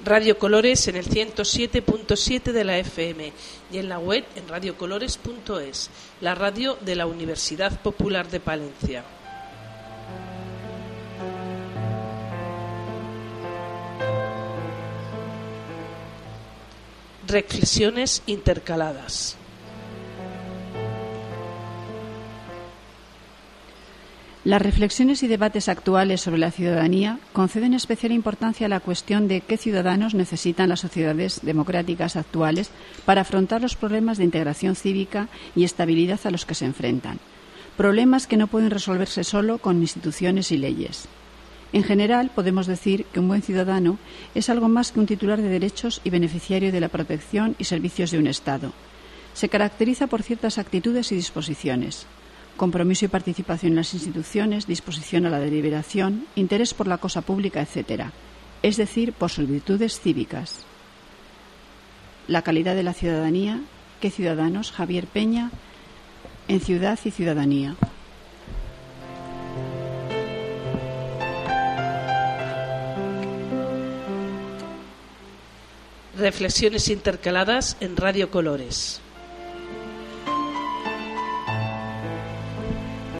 Radio Colores en el 107.7 de la FM y en la web en radiocolores.es, la radio de la Universidad Popular de Palencia. Reflexiones intercaladas. Las reflexiones y debates actuales sobre la ciudadanía conceden especial importancia a la cuestión de qué ciudadanos necesitan las sociedades democráticas actuales para afrontar los problemas de integración cívica y estabilidad a los que se enfrentan. Problemas que no pueden resolverse solo con instituciones y leyes. En general, podemos decir que un buen ciudadano es algo más que un titular de derechos y beneficiario de la protección y servicios de un Estado. Se caracteriza por ciertas actitudes y disposiciones: compromiso y participación en las instituciones, disposición a la deliberación, interés por la cosa pública, etc., es decir, por sus virtudes cívicas. La calidad de la ciudadanía. ¿Qué ciudadanos? Javier Peña, en Ciudad y Ciudadanía. Reflexiones intercaladas en Radio Colores.